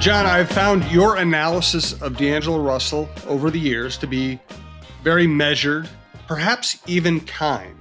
John, I've found your analysis of D'Angelo Russell over the years to be very measured, perhaps even kind.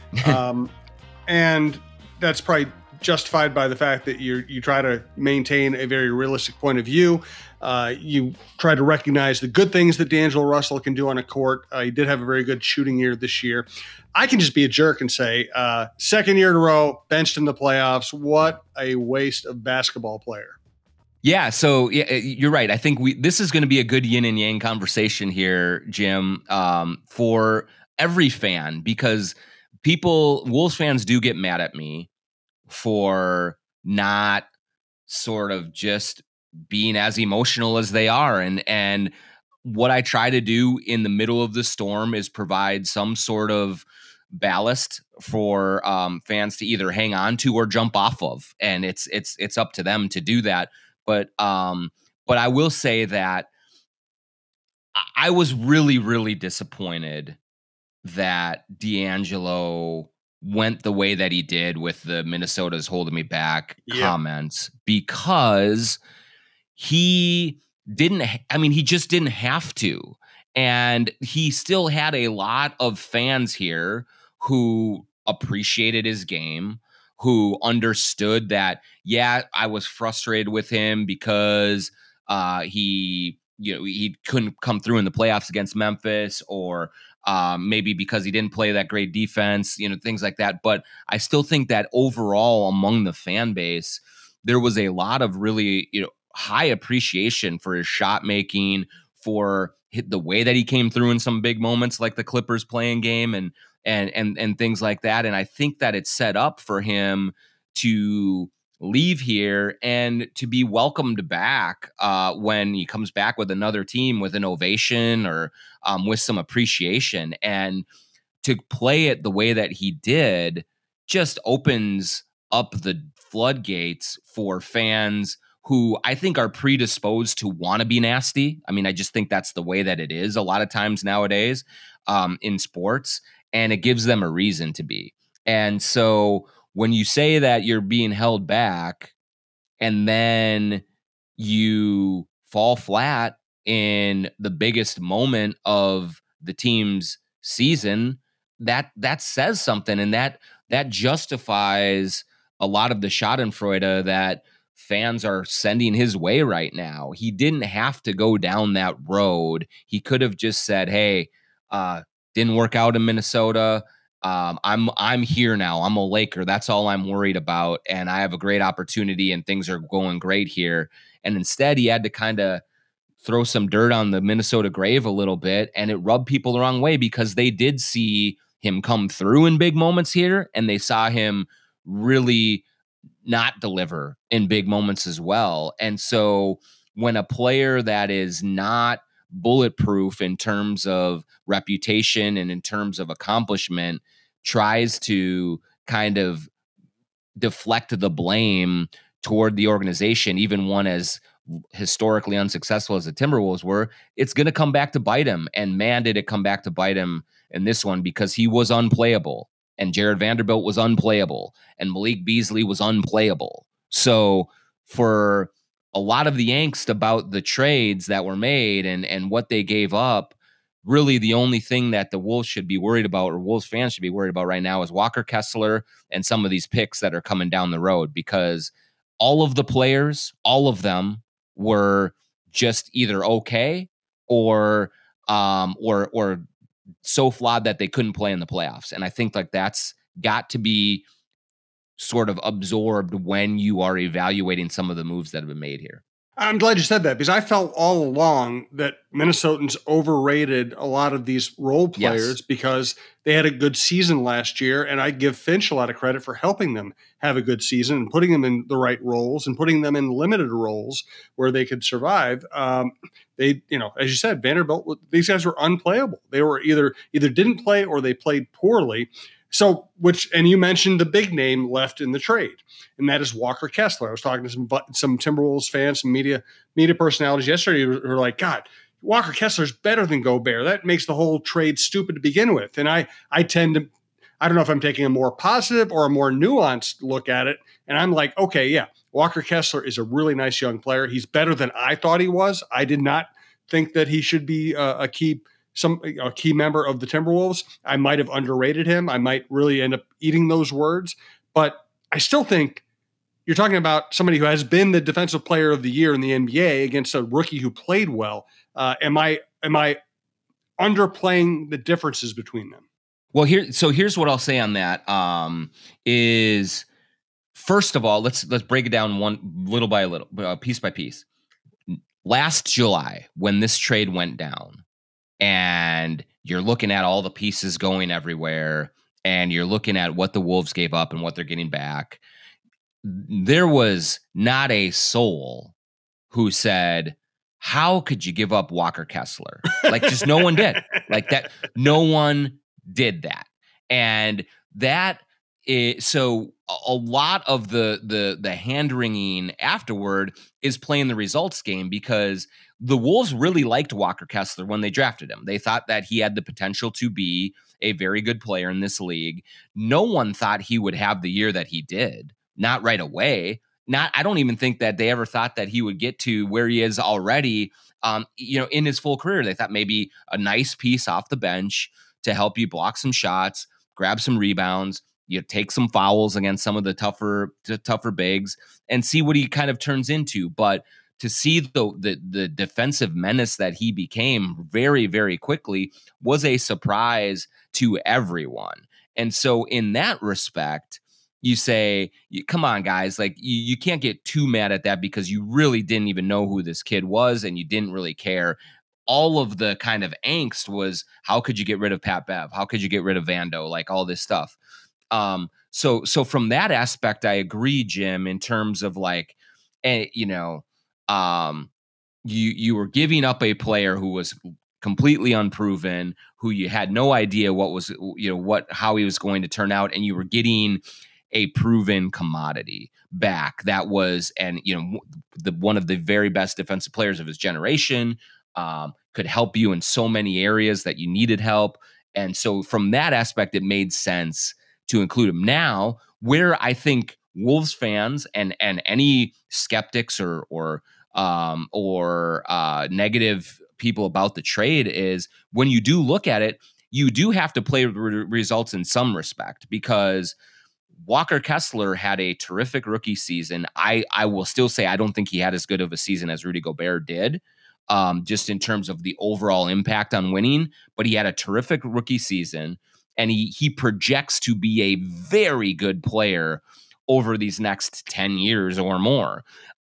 And that's probably justified by the fact that you try to maintain a very realistic point of view. You try to recognize the good things that D'Angelo Russell can do on a court. He did have a very good shooting year this year. I can just be a jerk and say, second year in a row, benched in the playoffs. What a waste of basketball player. Yeah, so you're right. I think this is going to be a good yin and yang conversation here, Jim, for every fan, because Wolves fans do get mad at me for not sort of just being as emotional as they are. And what I try to do in the middle of the storm is provide some sort of ballast for fans to either hang on to or jump off of. And it's up to them to do that. But I will say that I was really, really disappointed that D'Angelo went the way that he did with the Minnesota's holding me back comments, because he just didn't have to. And he still had a lot of fans here who appreciated his game, who understood that, I was frustrated with him because he couldn't come through in the playoffs against Memphis, or maybe because he didn't play that great defense, things like that. But I still think that overall among the fan base, there was a lot of really, high appreciation for his shot making, for the way that he came through in some big moments like the Clippers playing game and things like that. And I think that it's set up for him to leave here and to be welcomed back when he comes back with another team with an ovation or with some appreciation. And to play it the way that he did just opens up the floodgates for fans who I think are predisposed to want to be nasty. I mean, I just think that's the way that it is a lot of times nowadays in sports, and it gives them a reason to be. And so when you say that you're being held back and then you fall flat in the biggest moment of the team's season, that says something, and that justifies a lot of the schadenfreude that fans are sending his way right now. He didn't have to go down that road. He could have just said, hey, didn't work out in Minnesota. I'm here now. I'm a Laker. That's all I'm worried about. And I have a great opportunity and things are going great here. And instead he had to kind of throw some dirt on the Minnesota grave a little bit. And it rubbed people the wrong way, because they did see him come through in big moments here, and they saw him really not deliver in big moments as well. And so when a player that is not bulletproof in terms of reputation and in terms of accomplishment tries to kind of deflect the blame toward the organization, even one as historically unsuccessful as the Timberwolves were, it's going to come back to bite him. And man, did it come back to bite him in this one, because he was unplayable, and Jared Vanderbilt was unplayable, and Malik Beasley was unplayable. So for a lot of the angst about the trades that were made and what they gave up, really the only thing that the Wolves should be worried about, or Wolves fans should be worried about right now, is Walker Kessler and some of these picks that are coming down the road, because all of the players, all of them, were just either okay or so flawed that they couldn't play in the playoffs. And I think like that's got to be sort of absorbed when you are evaluating some of the moves that have been made here. I'm glad you said that, because I felt all along that Minnesotans overrated a lot of these role players because they had a good season last year. And I give Finch a lot of credit for helping them have a good season and putting them in the right roles and putting them in limited roles where they could survive. They, as you said, Vanderbilt, these guys were unplayable. They were either didn't play or they played poorly. So, and you mentioned the big name left in the trade, and that is Walker Kessler. I was talking to some Timberwolves fans, some media personalities yesterday who were like, God, Walker Kessler's better than Gobert. That makes the whole trade stupid to begin with. And I tend to I don't know if I'm taking a more positive or a more nuanced look at it. And I'm like, okay, yeah, Walker Kessler is a really nice young player. He's better than I thought he was. I did not think that he should be a key member of the Timberwolves. I might have underrated him. I might really end up eating those words. But I still think you're talking about somebody who has been the defensive player of the year in the NBA against a rookie who played well. Am I underplaying the differences between them? Well, here's what I'll say on that. Is first of all, let's break it down one little by little, piece by piece. Last July, when this trade went down, and you're looking at all the pieces going everywhere, and you're looking at what the Wolves gave up and what they're getting back, there was not a soul who said, how could you give up Walker Kessler? Like, just no one did. Like that, no one did that. And that is, so a lot of the hand-wringing afterward is playing the results game, because the Wolves really liked Walker Kessler when they drafted him. They thought that he had the potential to be a very good player in this league. No one thought he would have the year that he did. Not right away. I don't even think that they ever thought that he would get to where he is already, in his full career. They thought maybe a nice piece off the bench to help you block some shots, grab some rebounds, you take some fouls against some of the tougher bigs, and see what he kind of turns into. But to see the defensive menace that he became very, very quickly was a surprise to everyone. And so in that respect, you say, come on, guys, like you can't get too mad at that, because you really didn't even know who this kid was and you didn't really care. All of the kind of angst was, how could you get rid of Pat Bev? How could you get rid of Vando? Like all this stuff. So from that aspect, I agree, Jim, in terms of like, you were giving up a player who was completely unproven, who you had no idea how he was going to turn out, and you were getting a proven commodity back that was, and one of the very best defensive players of his generation, could help you in so many areas that you needed help. And so from that aspect, it made sense to include him. Now, where I think Wolves fans and any skeptics or negative people about the trade is, when you do look at it, you do have to play results in some respect, because Walker Kessler had a terrific rookie season. I will still say I don't think he had as good of a season as Rudy Gobert did, just in terms of the overall impact on winning. But he had a terrific rookie season, and he projects to be a very good player over these next 10 years or more.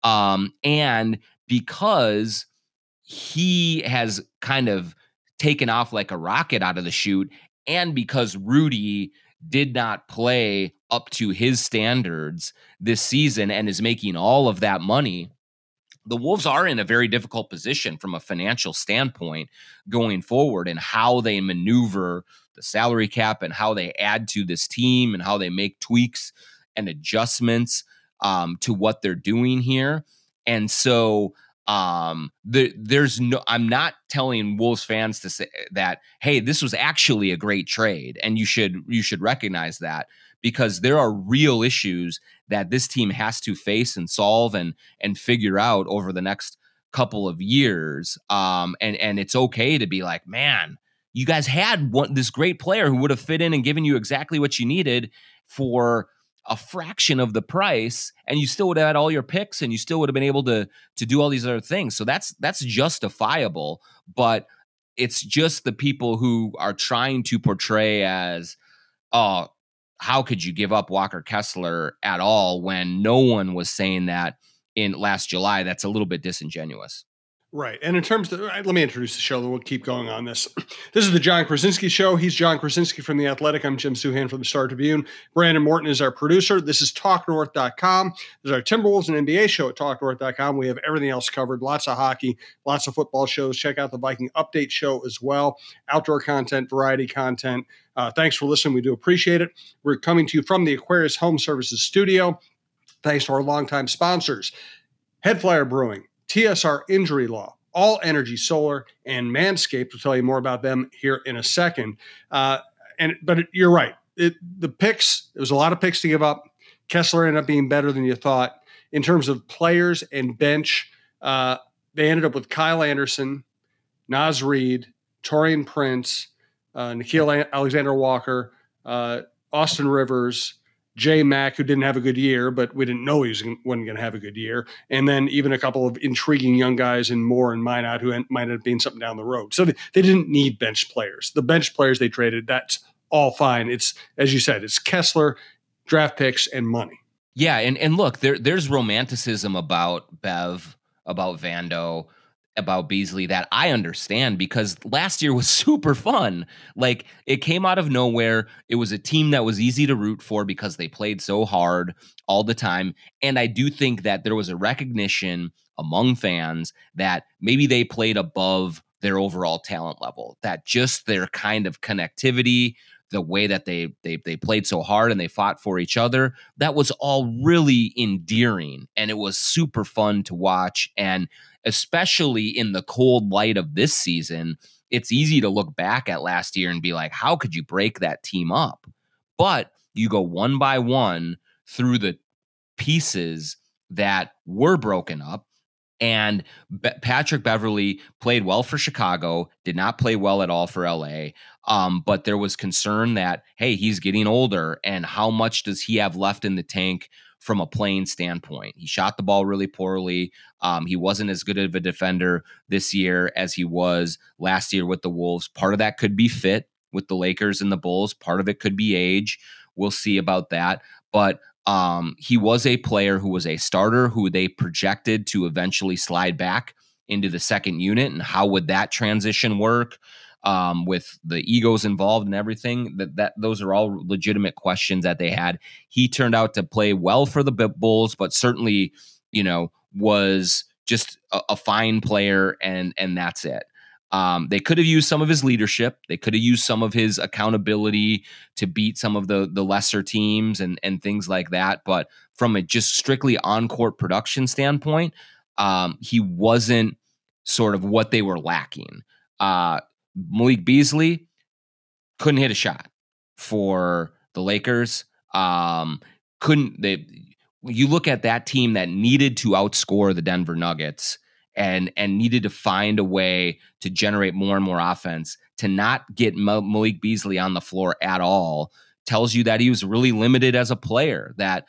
And because he has kind of taken off like a rocket out of the chute, and because Rudy did not play up to his standards this season and is making all of that money, the Wolves are in a very difficult position from a financial standpoint going forward, and how they maneuver the salary cap and how they add to this team and how they make tweaks and adjustments to what they're doing here. And so there's no, I'm not telling Wolves fans to say that, hey, this was actually a great trade, and you should recognize that, because there are real issues that this team has to face and solve and figure out over the next couple of years. And it's okay to be like, man, you guys had this great player who would have fit in and given you exactly what you needed for a fraction of the price, and you still would have had all your picks, and you still would have been able to do all these other things. So that's justifiable, but it's just the people who are trying to portray as, oh, how could you give up Walker Kessler at all, when no one was saying that in last July? That's a little bit disingenuous. Right. And in terms of, let me introduce the show, then we'll keep going on this. This is the John Krasinski Show. He's John Krasinski from The Athletic. I'm Jim Souhan from the Star Tribune. Brandon Morton is our producer. This is TalkNorth.com. There's our Timberwolves and NBA show at TalkNorth.com. We have everything else covered. Lots of hockey, lots of football shows. Check out the Viking Update show as well. Outdoor content, variety content. Thanks for listening. We do appreciate it. We're coming to you from the Aquarius Home Services studio. Thanks to our longtime sponsors, Headflyer Brewing, TSR Injury Law, All Energy Solar, and Manscaped. We'll tell you more about them here in a second. But you're right. the picks, there was a lot of picks to give up. Kessler ended up being better than you thought. In terms of players and bench, they ended up with Kyle Anderson, Naz Reid, Torian Prince, Nikhil Alexander-Walker, Austin Rivers, Jay Mack, who didn't have a good year, but we didn't know he wasn't going to have a good year. And then even a couple of intriguing young guys in Moore and Minot who might have been something down the road. So they didn't need bench players. The bench players they traded, that's all fine. It's, as you said, it's Kessler, draft picks, and money. Yeah, and look, there's romanticism about Bev, about Vando, about Beasley that I understand because last year was super fun. Like it came out of nowhere. It was a team that was easy to root for because they played so hard all the time. And I do think that there was a recognition among fans that maybe they played above their overall talent level, that just their kind of connectivity, the way that they played so hard and they fought for each other, that was all really endearing and it was super fun to watch. And especially in the cold light of this season, it's easy to look back at last year and be like, how could you break that team up? But you go one by one through the pieces that were broken up. And Patrick Beverley played well for Chicago, did not play well at all for LA. But there was concern that, hey, he's getting older, and how much does he have left in the tank from a playing standpoint? He shot the ball really poorly. He wasn't as good of a defender this year as he was last year with the Wolves. Part of that could be fit with the Lakers and the Bulls. Part of it could be age. We'll see about that. But he was a player who was a starter who they projected to eventually slide back into the second unit. And how would that transition work with the egos involved and everything? That those are all legitimate questions that they had. He turned out to play well for the Bulls, but certainly, was just a fine player, and that's it. They could have used some of his leadership. They could have used some of his accountability to beat some of the lesser teams and things like that. But from a just strictly on-court production standpoint, he wasn't sort of what they were lacking. Malik Beasley couldn't hit a shot for the Lakers. You look at that team that needed to outscore the Denver Nuggets and needed to find a way to generate more and more offense, to not get Malik Beasley on the floor at all tells you that he was really limited as a player, that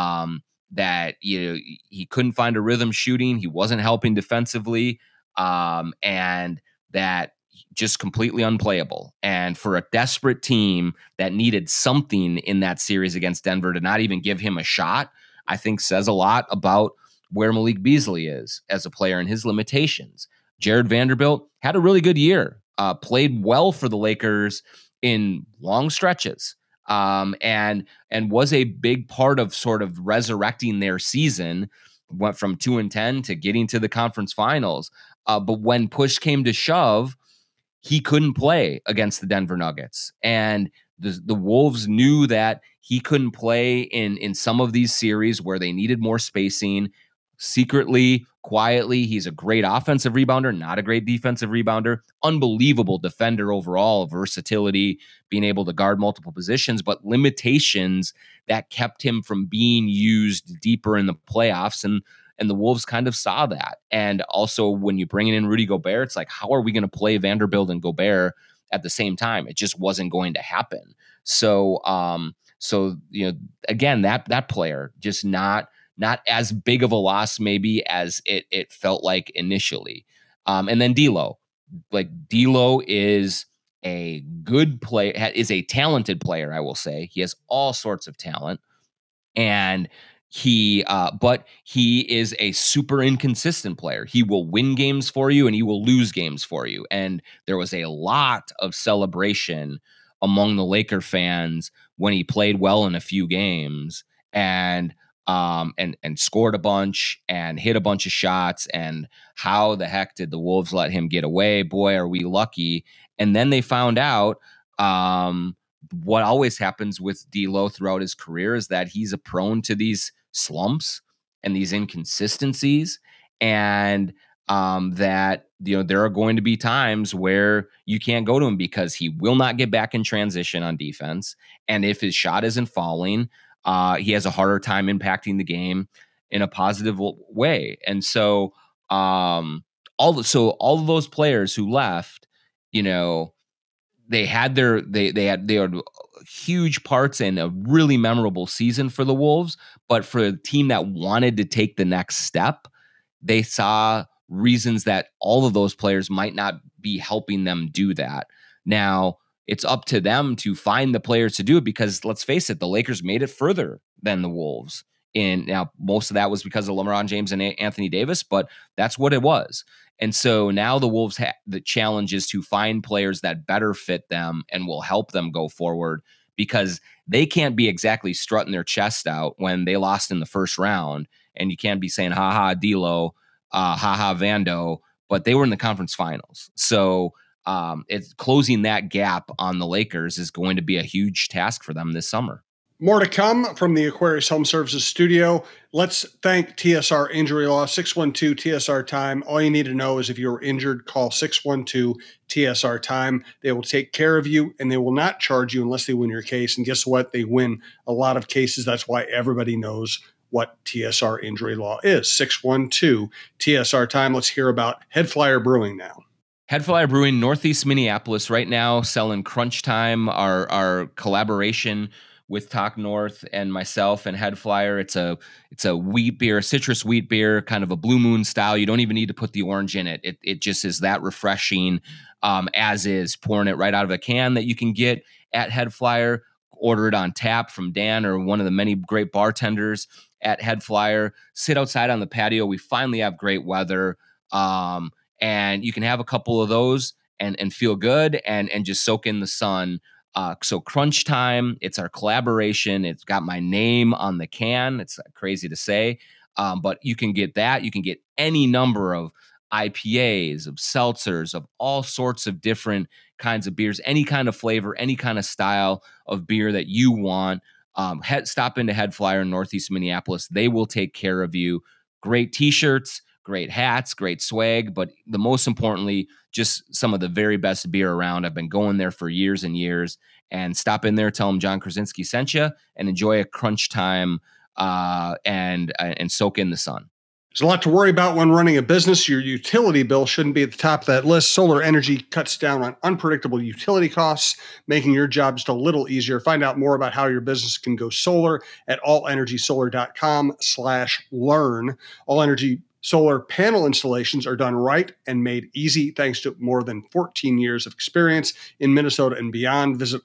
he couldn't find a rhythm shooting, he wasn't helping defensively, and that just completely unplayable. And for a desperate team that needed something in that series against Denver to not even give him a shot, I think says a lot about where Malik Beasley is as a player and his limitations. Jared Vanderbilt had a really good year, played well for the Lakers in long stretches, and was a big part of sort of resurrecting their season. Went from 2-10 to getting to the conference finals. But when push came to shove, he couldn't play against the Denver Nuggets. And the Wolves knew that he couldn't play in some of these series where they needed more spacing. Secretly, quietly, he's a great offensive rebounder, not a great defensive rebounder. Unbelievable defender overall, versatility, being able to guard multiple positions, but limitations that kept him from being used deeper in the playoffs. And the Wolves kind of saw that. And also, when you bring in Rudy Gobert, it's like, how are we going to play Vanderbilt and Gobert at the same time? It just wasn't going to happen. So again, that player just not as big of a loss maybe as it felt like initially. And then D'Lo, is a good player, is a talented player, I will say. He has all sorts of talent, and but he is a super inconsistent player. He will win games for you and he will lose games for you. And there was a lot of celebration among the Laker fans when he played well in a few games and scored a bunch and hit a bunch of shots. And how the heck did the Wolves let him get away? Boy, are we lucky. And then they found out, what always happens with D'Lo throughout his career is that he's prone to these slumps and these inconsistencies. And that there are going to be times where you can't go to him because he will not get back in transition on defense, and if his shot isn't falling, he has a harder time impacting the game in a positive way. And so all of those players who left, they had huge parts in a really memorable season for the Wolves, but for a team that wanted to take the next step, they saw reasons that all of those players might not be helping them do that. Now, it's up to them to find the players to do it, because let's face it, the Lakers made it further than the Wolves. And now most of that was because of LeBron James and Anthony Davis, but that's what it was. And so now the Wolves the challenge is to find players that better fit them and will help them go forward, because they can't be exactly strutting their chest out when they lost in the first round. And you can't be saying, ha ha, D'Lo, ha ha, Vando, but they were in the conference finals. So it's closing that gap on the Lakers is going to be a huge task for them this summer. More to come from the Aquarius Home Services studio. Let's thank TSR Injury Law, 612-TSR-TIME. All you need to know is if you're injured, call 612-TSR-TIME. They will take care of you, and they will not charge you unless they win your case. And guess what? They win a lot of cases. That's why everybody knows what TSR Injury Law is. 612-TSR-TIME. Let's hear about Head Flyer Brewing now. Head Flyer Brewing, Northeast Minneapolis, right now selling Crunch Time, our collaboration with Talk North and myself and Head Flyer. It's a wheat beer, a citrus wheat beer, kind of a Blue Moon style. You don't even need to put the orange in it. It just is that refreshing, as is, pouring it right out of a can that you can get at Head Flyer. Order it on tap from Dan or one of the many great bartenders at Head Flyer. Sit outside on the patio. We finally have great weather, and you can have a couple of those and feel good and just soak in the sun. So Crunch Time, it's our collaboration. It's got my name on the can. It's crazy to say, but you can get that. You can get any number of IPAs, of seltzers, of all sorts of different kinds of beers, any kind of flavor, any kind of style of beer that you want. Stop into Head Flyer in Northeast Minneapolis. They will take care of you. Great t-shirts, great hats, great swag, but the most importantly, just some of the very best beer around. I've been going there for years and years. And stop in there, tell them John Krasinski sent you, and enjoy a Crunch Time and soak in the sun. There's a lot to worry about when running a business. Your utility bill shouldn't be at the top of that list. Solar energy cuts down on unpredictable utility costs, making your job just a little easier. Find out more about how your business can go solar at allenergysolar.com/learn. All Energy Solar panel installations are done right and made easy thanks to more than 14 years of experience in Minnesota and beyond. Visit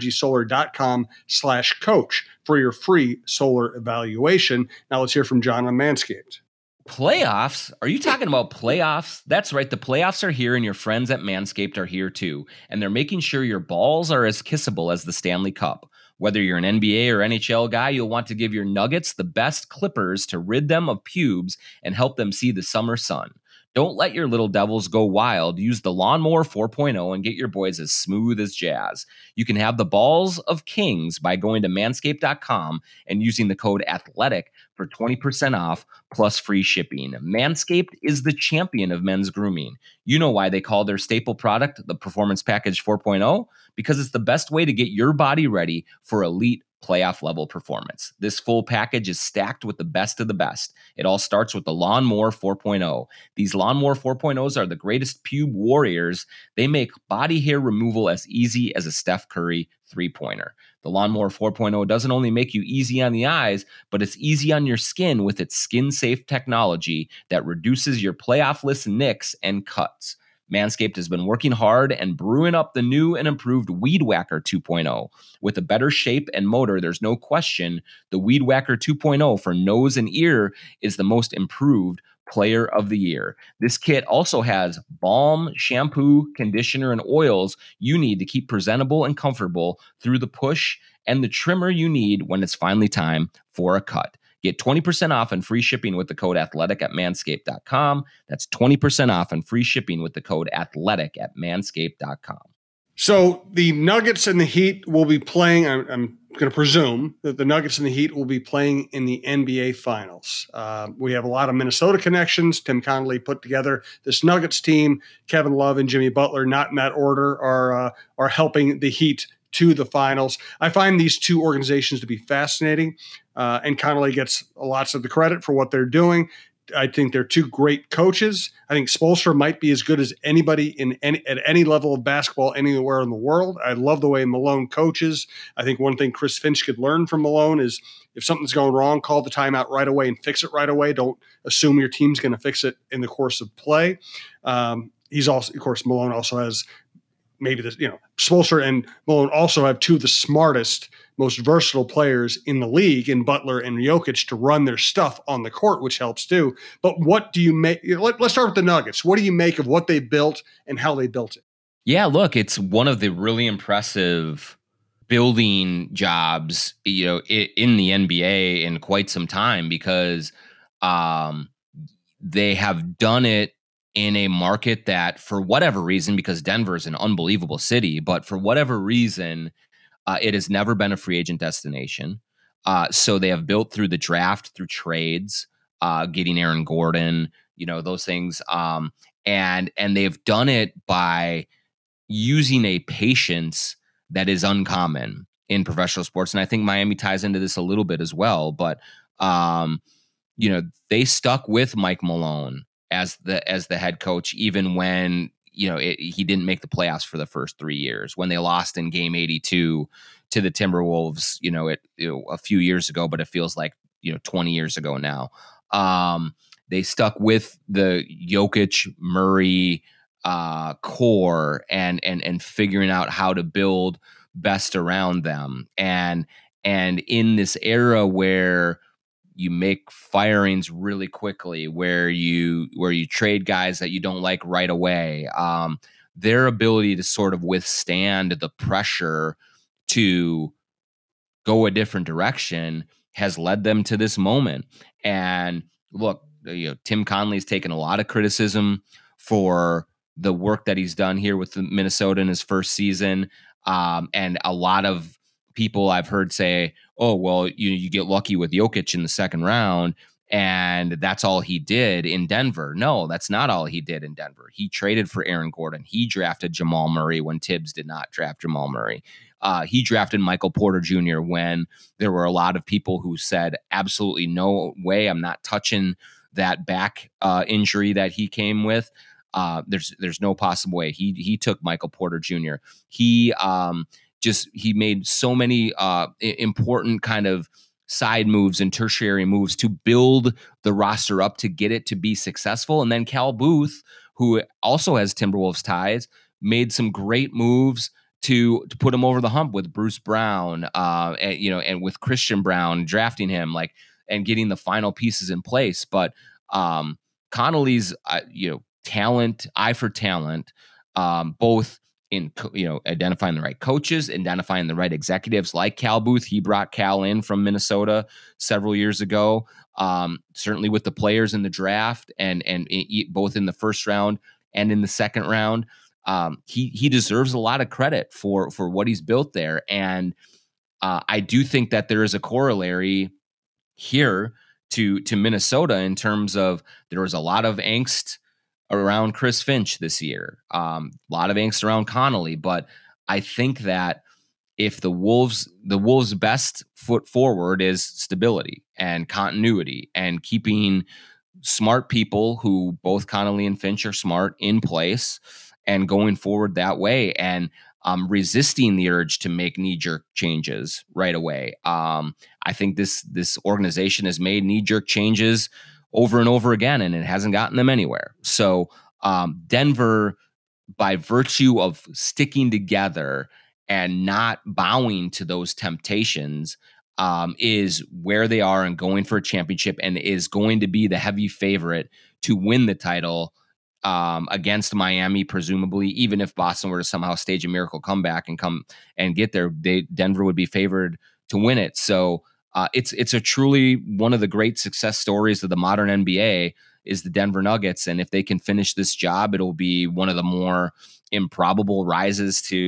allenergysolar.com/coach for your free solar evaluation. Now let's hear from John on Manscaped. Playoffs? Are you talking about playoffs? That's right. The playoffs are here, and your friends at Manscaped are here too. And they're making sure your balls are as kissable as the Stanley Cup. Whether you're an NBA or NHL guy, you'll want to give your nuggets the best clippers to rid them of pubes and help them see the summer sun. Don't let your little devils go wild. Use the Lawnmower 4.0 and get your boys as smooth as jazz. You can have the balls of kings by going to manscaped.com and using the code ATHLETIC for 20% off plus free shipping. Manscaped is the champion of men's grooming. You know why they call their staple product the Performance Package 4.0? Because it's the best way to get your body ready for elite playoff level performance. This full package is stacked with the best of the best. It all starts with the Lawnmower 4.0. These Lawnmower 4.0s are the greatest pube warriors. They make body hair removal as easy as a Steph Curry three-pointer. The Lawnmower 4.0 doesn't only make you easy on the eyes, but it's easy on your skin with its skin-safe technology that reduces your playoff-less nicks and cuts. Manscaped has been working hard and brewing up the new and improved Weed Whacker 2.0. With a better shape and motor, there's no question the Weed Whacker 2.0 for nose and ear is the most improved player of the year. This kit also has balm, shampoo, conditioner, and oils you need to keep presentable and comfortable through the push, and the trimmer you need when it's finally time for a cut. Get 20% off and free shipping with the code ATHLETIC at manscaped.com. That's 20% off and free shipping with the code ATHLETIC at manscaped.com. So the Nuggets and the Heat will be playing. I'm going to presume that the Nuggets and the Heat will be playing in the NBA Finals. We have a lot of Minnesota connections. Tim Connolly put together this Nuggets team. Kevin Love and Jimmy Butler, not in that order, are helping the Heat to the finals. I find these two organizations to be fascinating, and Connolly gets lots of the credit for what they're doing. I think they're two great coaches. I think Spoelstra might be as good as anybody at any level of basketball anywhere in the world. I love the way Malone coaches. I think one thing Chris Finch could learn from Malone is if something's going wrong, call the timeout right away and fix it right away. Don't assume your team's going to fix it in the course of play. He's also, of course, Malone also has maybe this, Spoelstra and Malone also have two of the smartest, most versatile players in the league in Butler and Jokic to run their stuff on the court, which helps too. But what do you make? Let's start with the Nuggets. What do you make of what they built and how they built it? Yeah, look, it's one of the really impressive building jobs, in the NBA in quite some time, because they have done it in a market that, for whatever reason, because Denver is an unbelievable city, but for whatever reason, it has never been a free agent destination. So they have built through the draft, through trades, getting Aaron Gordon, those things. And they've done it by using a patience that is uncommon in professional sports. And I think Miami ties into this a little bit as well. But, they stuck with Mike Malone as the head coach, even when he didn't make the playoffs for the first 3 years, when they lost in game 82 to the Timberwolves, a few years ago, but it feels like 20 years ago now. They stuck with the Jokic, Murray core and figuring out how to build best around them, and in this era where you make firings really quickly, where you trade guys that you don't like right away. Their ability to sort of withstand the pressure to go a different direction has led them to this moment. And look, Tim Connolly's taken a lot of criticism for the work that he's done here with Minnesota in his first season. And a lot of people I've heard say, oh, well, you get lucky with Jokic in the second round, and that's all he did in Denver. No, that's not all he did in Denver. He traded for Aaron Gordon. He drafted Jamal Murray when Tibbs did not draft Jamal Murray. He drafted Michael Porter Jr. when there were a lot of people who said, absolutely no way, I'm not touching that back injury that he came with. There's no possible way. He took Michael Porter Jr. He made so many important kind of side moves and tertiary moves to build the roster up to get it to be successful. And then Cal Booth, who also has Timberwolves ties, made some great moves to put him over the hump with Bruce Brown, and with Christian Brown, drafting him and getting the final pieces in place. But Connolly's talent, eye for talent, both in identifying the right coaches, identifying the right executives like Cal Booth. He brought Cal in from Minnesota several years ago. Certainly with the players in the draft and both in the first round and in the second round. He deserves a lot of credit for what he's built there. And I do think that there is a corollary here to Minnesota in terms of there was a lot of angst around Chris Finch this year, a lot of angst around Connolly. But I think that if the Wolves' best foot forward is stability and continuity and keeping smart people, who both Connolly and Finch are smart, in place and going forward that way, and resisting the urge to make knee-jerk changes right away. I think this organization has made knee-jerk changes over and over again, and it hasn't gotten them anywhere. So Denver, by virtue of sticking together and not bowing to those temptations, is where they are and going for a championship, and is going to be the heavy favorite to win the title against Miami, presumably. Even if Boston were to somehow stage a miracle comeback and come and get there, Denver would be favored to win it. So it's a truly one of the great success stories of the modern NBA is the Denver Nuggets. And if they can finish this job, it'll be one of the more improbable rises to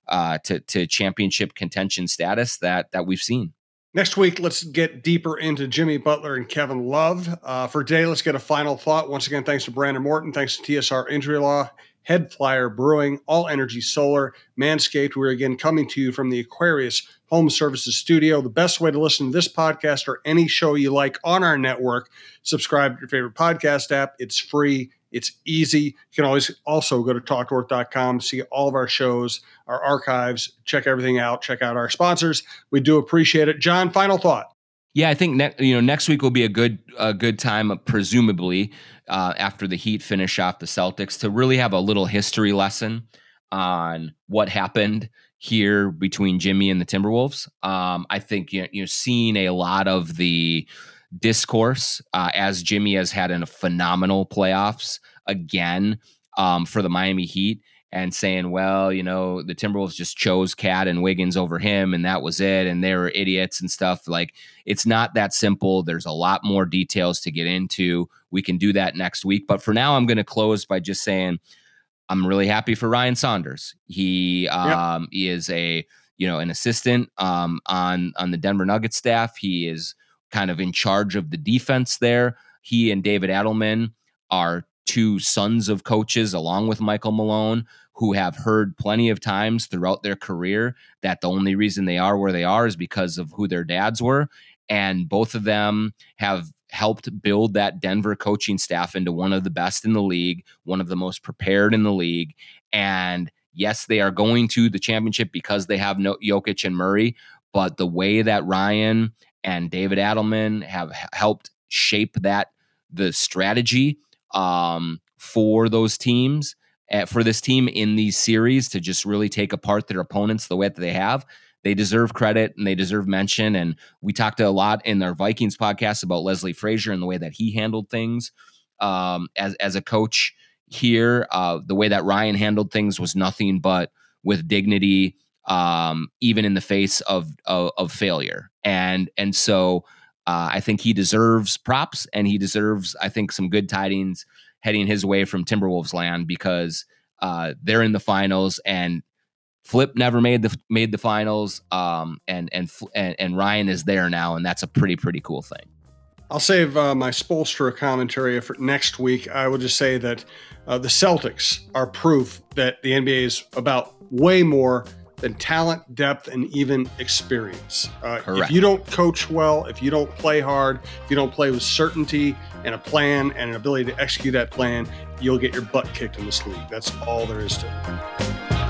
to championship contention status that we've seen. Next week, let's get deeper into Jimmy Butler and Kevin Love. For today, let's get a final thought. Once again, thanks to Brandon Morton. Thanks to TSR Injury Law, Head Flyer Brewing, All Energy Solar, Manscaped. We're again coming to you from the Aquarius Home Services Studio. The best way to listen to this podcast or any show you like on our network, subscribe to your favorite podcast app. It's free. It's easy. You can always also go to talkworth.com, see all of our shows, our archives, check everything out, check out our sponsors. We do appreciate it. John, final thought. Yeah, I think next week will be a good time, presumably after the Heat finish off the Celtics, to really have a little history lesson on what happened here between Jimmy and the Timberwolves. I think you're seeing a lot of the discourse as Jimmy has had a phenomenal playoffs again for the Miami Heat, and saying, well, the Timberwolves just chose Cat and Wiggins over him, and that was it, and they were idiots and stuff. Like, it's not that simple. There's a lot more details to get into. We can do that next week. But for now, I'm going to close by just saying I'm really happy for Ryan Saunders. He is an assistant on the Denver Nuggets staff. He is kind of in charge of the defense there. He and David Adelman are two sons of coaches, along with Michael Malone, who have heard plenty of times throughout their career that the only reason they are where they are is because of who their dads were. And both of them have helped build that Denver coaching staff into one of the best in the league, one of the most prepared in the league. And yes, they are going to the championship because they have Jokic and Murray, but the way that Ryan and David Adelman have helped shape the strategy for those teams, for this team in these series, to just really take apart their opponents the way that they have, they deserve credit and they deserve mention. And we talked a lot in our Vikings podcast about Leslie Frazier and the way that he handled things as a coach here. The way that Ryan handled things was nothing but with dignity, even in the face of failure. And so I think he deserves props, and he deserves, I think, some good tidings heading his way from Timberwolves land, because they're in the finals, and Flip never made the finals, and Ryan is there now, and that's a pretty cool thing. I'll save my Spoelstra commentary for next week. I will just say that the Celtics are proof that the NBA is about way more than talent, depth, and even experience. If you don't coach well, if you don't play hard, if you don't play with certainty and a plan and an ability to execute that plan, you'll get your butt kicked in this league. That's all there is to it.